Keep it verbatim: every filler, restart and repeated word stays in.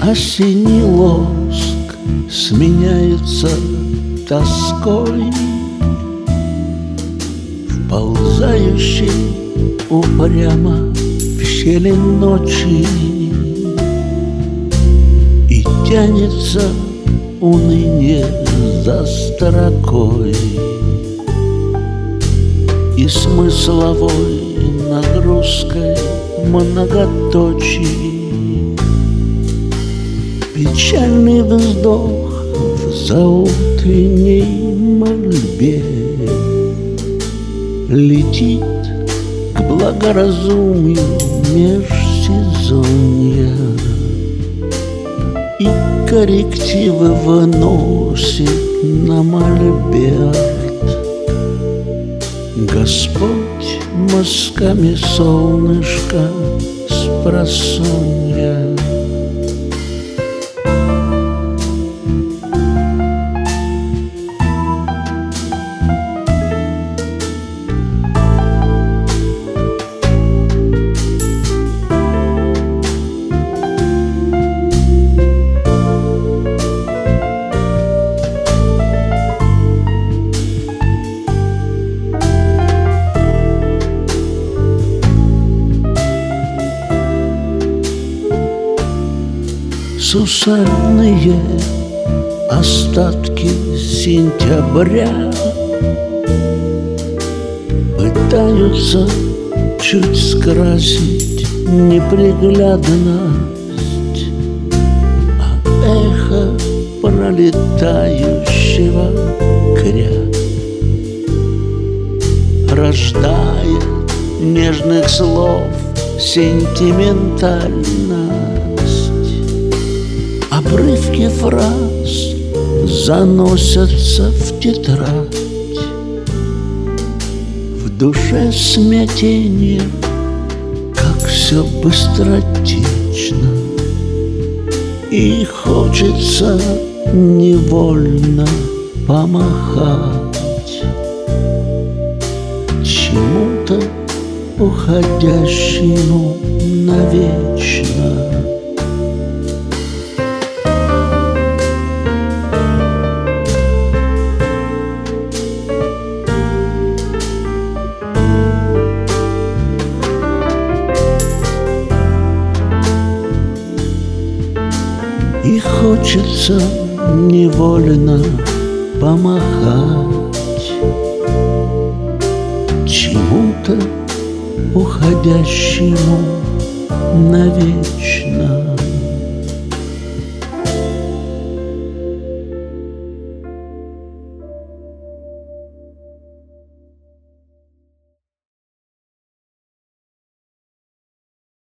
Осенний лоск сменяется тоской, вползающей упрямо в щели ночи, и тянется уныние за строкой, и смысловой нагрузкой многоточий. Печальный вздох в заутренней мольбе летит к благоразумию межсезонья, и коррективы выносит на мольберт Господь мазками солнышка спросонья. Сусальные остатки сентября пытаются чуть скрасить неприглядность, а эхо пролетающего кря рождает нежных слов сентиментальность. Обрывки фраз заносятся в тетрадь, в душе смятение, как все быстротечно, и хочется невольно помахать чему-то уходящему навечно. И хочется невольно помахать чему-то уходящему навечно.